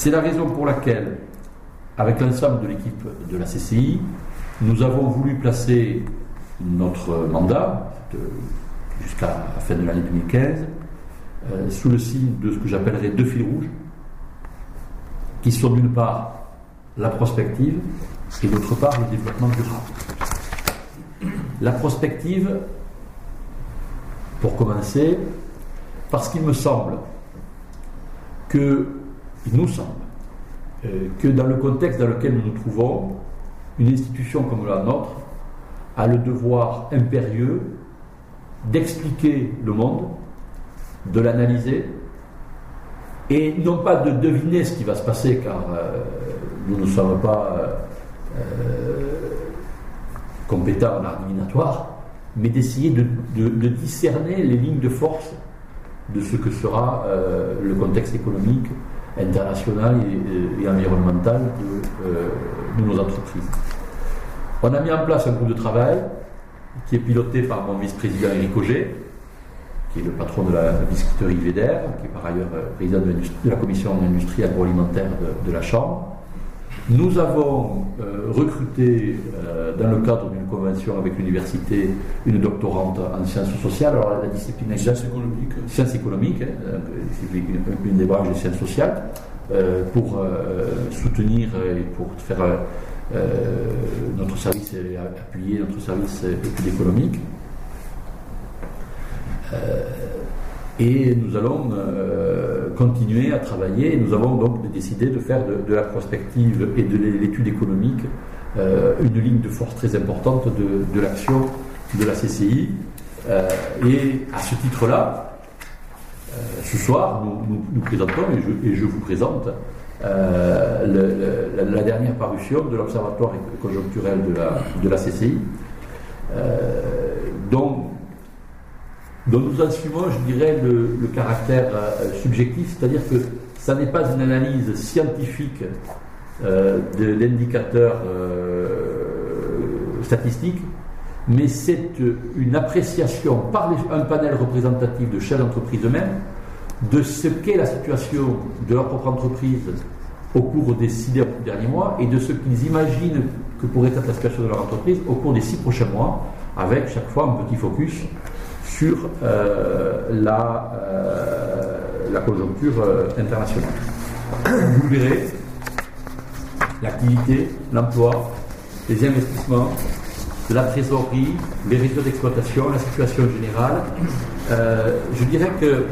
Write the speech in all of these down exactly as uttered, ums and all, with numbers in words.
C'est la raison pour laquelle, avec l'ensemble de l'équipe de la C C I, nous avons voulu placer notre mandat, jusqu'à la fin de l'année deux mille quinze, euh, sous le signe de ce que j'appellerais deux fils rouges, qui sont d'une part la prospective et d'autre part le développement durable. La prospective, pour commencer, parce qu'il me semble que, il nous semble, euh, que dans le contexte dans lequel nous nous trouvons, une institution comme la nôtre a le devoir impérieux d'expliquer le monde, de l'analyser, et non pas de deviner ce qui va se passer, car euh, nous ne sommes pas euh, compétents en art divinatoire, mais d'essayer de, de, de discerner les lignes de force de ce que sera euh, le contexte économique, international et, et environnemental de, euh, de nos entreprises. On a mis en place un groupe de travail qui est piloté par mon vice-président Éric Auger, qui est le patron de la biscuiterie Védère, qui est par ailleurs président de, de la commission d'industrie agroalimentaire de, de la Chambre. Nous avons euh, recruté, euh, dans le cadre d'une convention avec l'université, une doctorante en sciences sociales, alors la discipline exacte, sciences économiques, sciences économiques hein, une, une des branches des sciences sociales, euh, pour euh, soutenir et pour faire euh, notre service et appuyer notre service études économiques. Euh, et nous allons euh, continuer à travailler. Nous avons donc décidé de faire de, de la prospective et de l'étude économique euh, une ligne de force très importante de, de l'action de la C C I. Euh, et à ce titre-là, euh, ce soir, nous, nous, nous présentons, et je, et je vous présente, euh, le, le, la, la dernière parution de l'Observatoire conjoncturel de la, de la C C I, euh, dont dont nous assumons, je dirais, le, le caractère euh, subjectif, c'est-à-dire que ça n'est pas une analyse scientifique euh, de l'indicateurs euh, statistique, mais c'est une appréciation par les, un panel représentatif de chefs d'entreprise eux-mêmes de ce qu'est la situation de leur propre entreprise au cours des six derniers mois et de ce qu'ils imaginent que pourrait être la situation de leur entreprise au cours des six prochains mois, avec chaque fois un petit focus sur euh, la, euh, la conjoncture euh, internationale. Vous verrez l'activité, l'emploi, les investissements, la trésorerie, les résultats d'exploitation, la situation générale. Euh, je dirais que, euh,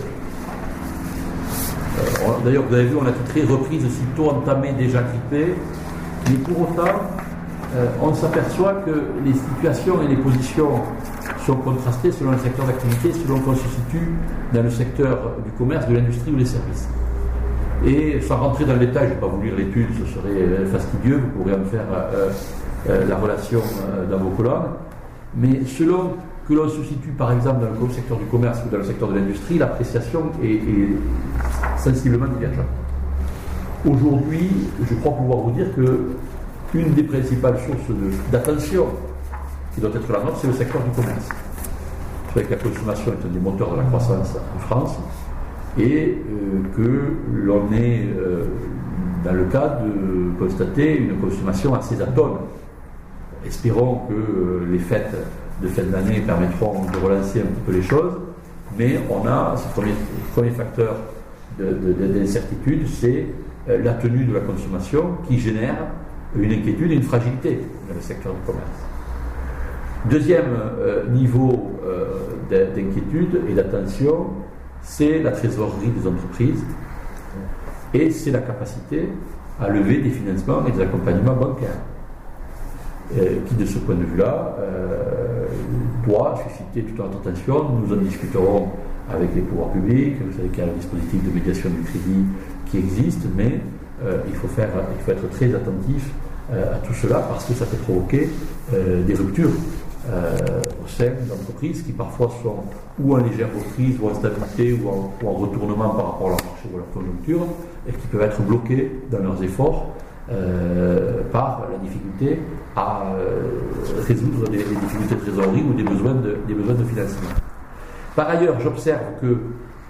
d'ailleurs vous avez vu, on a titré reprise sitôt entamée, déjà grippée, mais pour autant, euh, on s'aperçoit que les situations et les positions sont contrastées selon le secteur d'activité, selon qu'on se situe dans le secteur du commerce, de l'industrie ou des services. Et sans rentrer dans le détail, je ne vais pas vous lire l'étude, ce serait fastidieux, vous pourrez en faire euh, euh, la relation euh, dans vos colonnes, mais selon que l'on se situe par exemple dans le secteur du commerce ou dans le secteur de l'industrie, l'appréciation est, est sensiblement divergente. Aujourd'hui, je crois pouvoir vous dire que une des principales sources de, d'attention qui doit être la nôtre, c'est le secteur du commerce. Vous savez que la consommation est un des moteurs de la croissance en France et euh, que l'on est euh, dans le cas de constater une consommation assez atone. Espérons que euh, les fêtes de fin d'année permettront de relancer un petit peu les choses, mais on a ce premier, premier facteur de, de, de, d'incertitude, c'est euh, la tenue de la consommation qui génère une inquiétude et une fragilité dans le secteur du commerce. Deuxième euh, niveau euh, d'inquiétude et d'attention, c'est la trésorerie des entreprises et c'est la capacité à lever des financements et des accompagnements bancaires euh, qui, de ce point de vue-là, euh, doit susciter toute notre attention. Nous en discuterons avec les pouvoirs publics. Vous savez qu'il y a un dispositif de médiation du crédit qui existe, mais euh, il faut faire, il faut être très attentif euh, à tout cela parce que ça peut provoquer euh, des ruptures Euh, au sein d'entreprises qui parfois sont ou en légère reprise, ou en stabilité, ou en, ou en retournement par rapport à leur marché ou à leur conjoncture, et qui peuvent être bloqués dans leurs efforts euh, par la difficulté à euh, résoudre des, des difficultés de trésorerie ou des besoins de, des besoins de financement. Par ailleurs, j'observe que,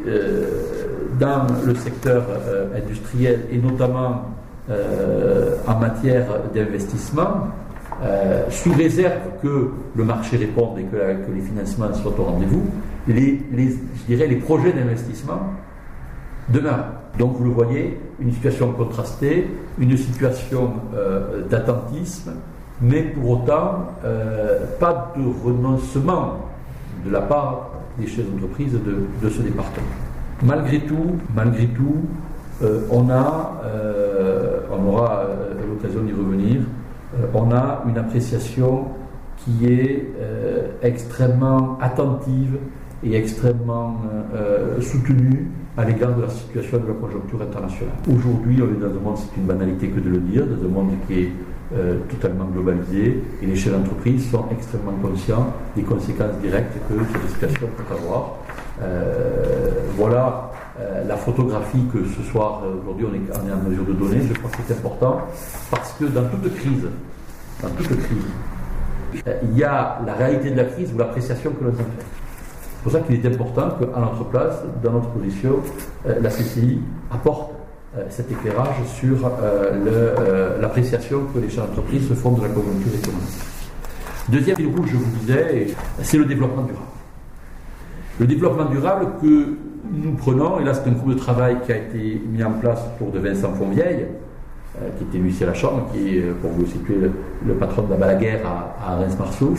euh, dans le secteur euh, industriel et notamment euh, en matière d'investissement, euh, sous réserve que le marché réponde et que, la, que les financements soient au rendez-vous, les, les, je dirais les projets d'investissement demeurent. Donc vous le voyez, une situation contrastée, une situation euh, d'attentisme, mais pour autant euh, pas de renoncement de la part des chefs d'entreprise de, de ce département. Malgré tout, malgré tout, euh, on a, euh, on aura euh, l'occasion d'y revenir, euh, on a une appréciation qui est euh, extrêmement attentive et extrêmement euh, soutenue à l'égard de la situation de la conjoncture internationale. Aujourd'hui, on est dans un monde, c'est une banalité que de le dire, dans un monde qui est euh, totalement globalisé, et les chefs d'entreprise sont extrêmement conscients des conséquences directes que cette situation peut avoir. Euh, voilà euh, la photographie que ce soir, aujourd'hui, on est, on est en mesure de donner. Je crois que c'est important, parce que dans toute crise, dans toute crise, euh, il y a la réalité de la crise ou l'appréciation que l'on en fait. C'est pour ça qu'il est important qu'à notre place, dans notre position, euh, la C C I apporte euh, cet éclairage sur euh, le, euh, l'appréciation que les chefs d'entreprise se font de la conjoncture économique. Deuxième fil rouge, je vous disais, c'est le développement durable. Le développement durable que nous prenons, et là c'est un groupe de travail qui a été mis en place autour de Vincent Fonvieille, euh, qui était huissier à la Chambre, qui est, pour vous situer, le, le patron de la Balaguère à, à Reims-Marsouche.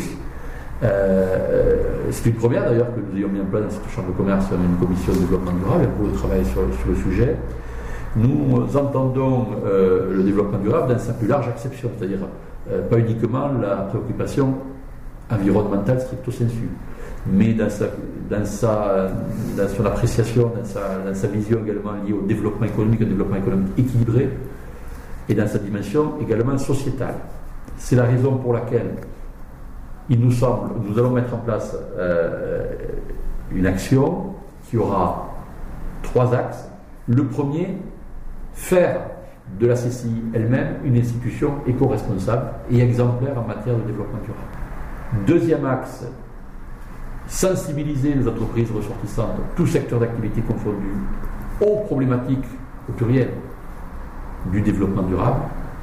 Euh, c'est une première d'ailleurs que nous ayons mis en place dans cette chambre de commerce une commission de développement durable, un groupe de travail sur, sur le sujet. Nous entendons euh, le développement durable dans sa plus large acception, c'est-à-dire euh, pas uniquement la préoccupation environnementale stricto sensu, mais dans, sa, dans, sa, dans son appréciation, dans sa, dans sa vision également liée au développement économique, un développement économique équilibré, et dans sa dimension également sociétale. C'est la raison pour laquelle il nous semble, nous allons mettre en place euh, une action qui aura trois axes. Le premier, faire de la C C I elle-même une institution éco-responsable et exemplaire en matière de développement durable. Deuxième axe, sensibiliser les entreprises ressortissantes, tout secteur d'activité confondu, aux problématiques au pluriel du développement durable.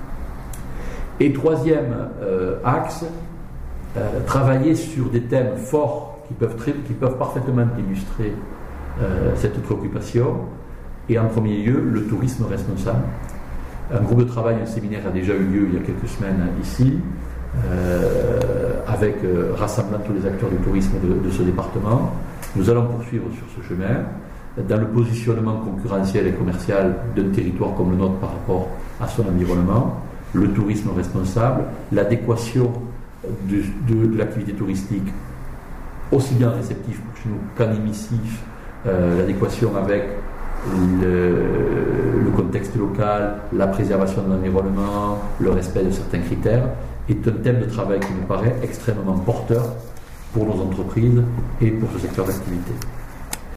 Et troisième euh, axe, Euh, travailler sur des thèmes forts qui peuvent, très, qui peuvent parfaitement illustrer euh, cette préoccupation. Et en premier lieu, le tourisme responsable. Un groupe de travail, un séminaire a déjà eu lieu il y a quelques semaines ici, euh, avec euh, rassemblant tous les acteurs du tourisme de, de ce département. Nous allons poursuivre sur ce chemin, dans le positionnement concurrentiel et commercial d'un territoire comme le nôtre par rapport à son environnement, le tourisme responsable, l'adéquation De, de, de l'activité touristique, aussi bien réceptif pour chez nous qu'en émissif, euh, l'adéquation avec le, le contexte local, la préservation de l'environnement, le respect de certains critères, est un thème de travail qui nous paraît extrêmement porteur pour nos entreprises et pour ce secteur d'activité.